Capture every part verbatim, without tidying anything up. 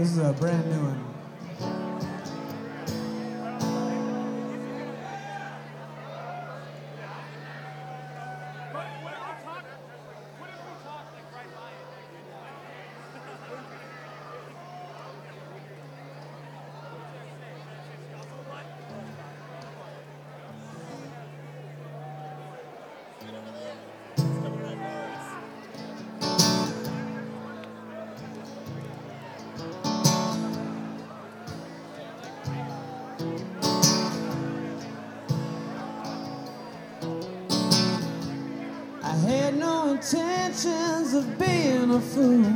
This is a brand new one. I had no intentions of being a fool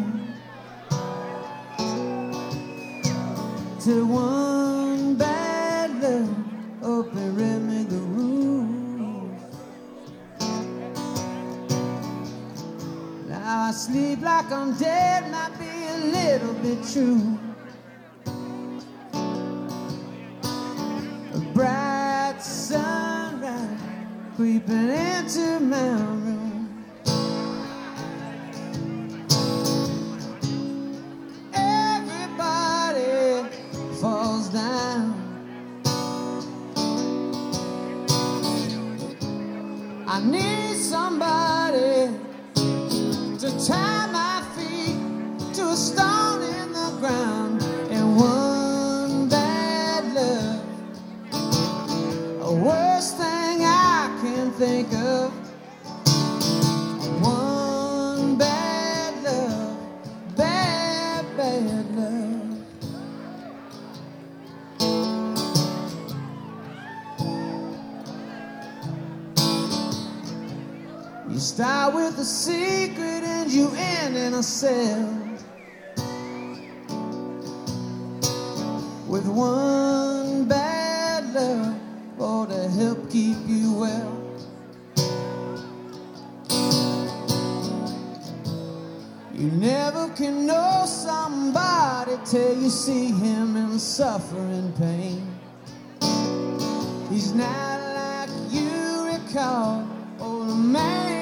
till one bad love up and read me the rules. Now I sleep like I'm dead, might be a little bit true. A bright sunrise creeping into my room. Everybody falls down. I need somebody to tie my feet to a stone in the ground. And one bad love, the worst thing I can think of. One bad love, bad, bad love. You start with a secret and you end in a cell with one bad love, oh, to help keep you well. You never can know somebody till you see him in suffering pain. He's not like you recall, oh, the man